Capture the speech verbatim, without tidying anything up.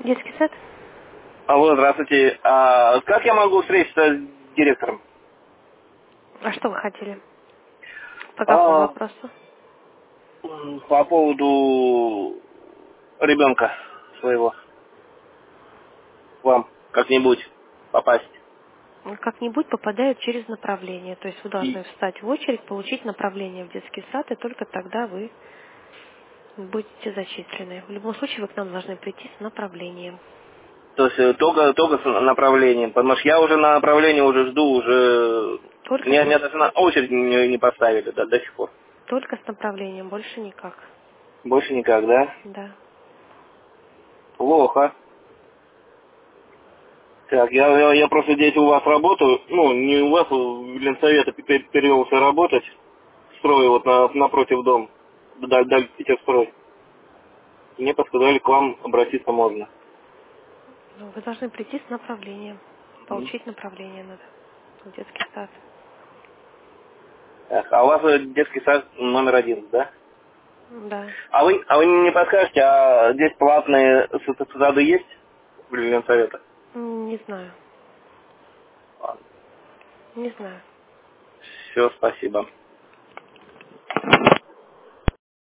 Детский сад? Алло, здравствуйте. А как я могу встретиться с директором? А что вы хотели? По какому А, вопросу? по поводу ребенка своего. К вам как-нибудь попасть. Как-нибудь попадают через направление. То есть вы И, должны встать в очередь, получить направление в детский сад, и только тогда вы будете зачислены. В любом случае вы к нам должны прийти с направлением. то есть э, только, только с направлением. Потому что я уже на направлении уже жду, уже Только меня, с, меня даже на очередь не, не поставили да, до сих пор. только с направлением, больше никак. Больше никак, да? Да. Плохо. Так, я, я, я просто здесь у вас работаю, ну, не у вас, в Ленсовета пе- перевелся работать, строю вот на, напротив дома, даль, даль Питерстрой. Мне подсказали, к вам обратиться можно. Ну, вы должны прийти с направлением. Мгм. Получить направление надо в детский сад. Так, а у вас э, детский сад номер один, да? Да. А вы, а вы не подскажете, а здесь платные с- с- сады есть в Ленсовета? М, Не знаю. Ладно. Не знаю. Все, спасибо.